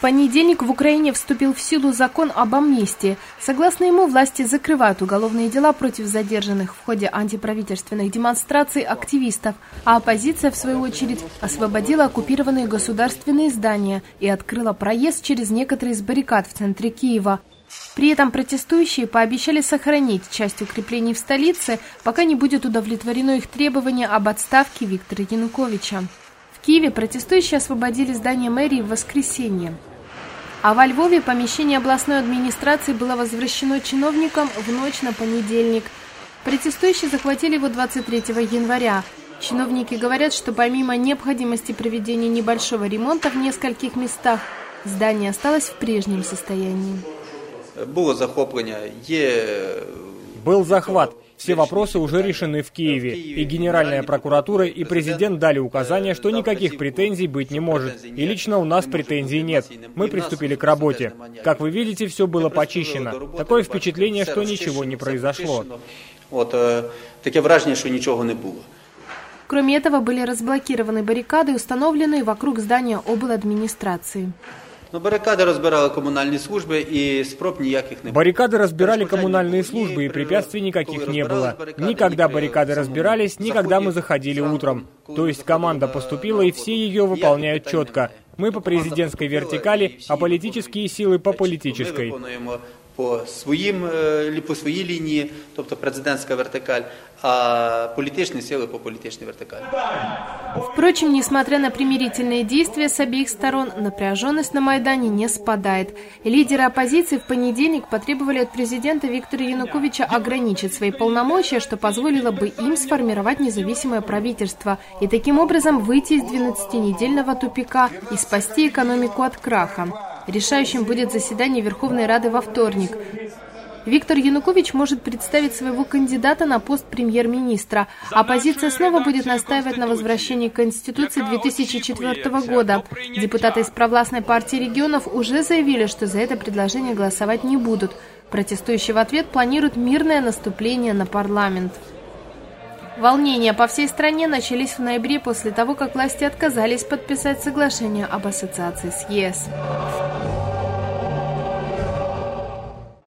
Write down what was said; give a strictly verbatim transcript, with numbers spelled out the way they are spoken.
понедельник в Украине вступил в силу закон об амнистии. Согласно ему, власти закрывают уголовные дела против задержанных в ходе антиправительственных демонстраций активистов, а оппозиция, в свою очередь, освободила оккупированные государственные здания и открыла проезд через некоторые из баррикад в центре Киева. При этом протестующие пообещали сохранить часть укреплений в столице, пока не будет удовлетворено их требование об отставке Виктора Януковича. В Киеве протестующие освободили здание мэрии в воскресенье. А во Львове помещение областной администрации было возвращено чиновникам в ночь на понедельник. Протестующие захватили его двадцать третьего января. Чиновники говорят, что помимо необходимости проведения небольшого ремонта в нескольких местах, здание осталось в прежнем состоянии. Было захопление, Был захват. Все вопросы уже решены в Киеве. И Генеральная прокуратура, и президент дали указания, что никаких претензий быть не может. И лично у нас претензий нет. Мы приступили к работе. Как вы видите, все было почищено. Такое впечатление, что ничего не произошло. Вот, такое вражение, что ничего не было. Кроме этого, были разблокированы баррикады, установленные вокруг здания обладминистрации. Но баррикады разбирали коммунальные службы, и спроб никаких не было. Баррикады разбирали коммунальные службы, и препятствий никаких не было. Никогда баррикады разбирались, никогда мы заходили утром. То есть команда поступила, и все ее выполняют четко. Мы по президентской вертикали, а политические силы по политической. По своїм, по своїй лінії, тобто президентська вертикаль, а політичні сили по політичній вертикалі. Впрочем, несмотря на примирительные действия с обеих сторон, напряженность на Майдане не спадает. Лидеры оппозиции в понедельник потребовали от президента Виктора Януковича ограничить свои полномочия, что позволило бы им сформировать независимое правительство и таким образом выйти из двенадцатинедельного тупика и спасти экономику от краха. Решающим будет заседание Верховной Рады во вторник. Виктор Янукович может представить своего кандидата на пост премьер-министра. Оппозиция снова будет настаивать на возвращении к Конституции две тысячи четвёртого года. Депутаты из провластной партии регионов уже заявили, что за это предложение голосовать не будут. Протестующие в ответ планируют мирное наступление на парламент. Волнения по всей стране начались в ноябре после того, как власти отказались подписать соглашение об ассоциации с ЕС.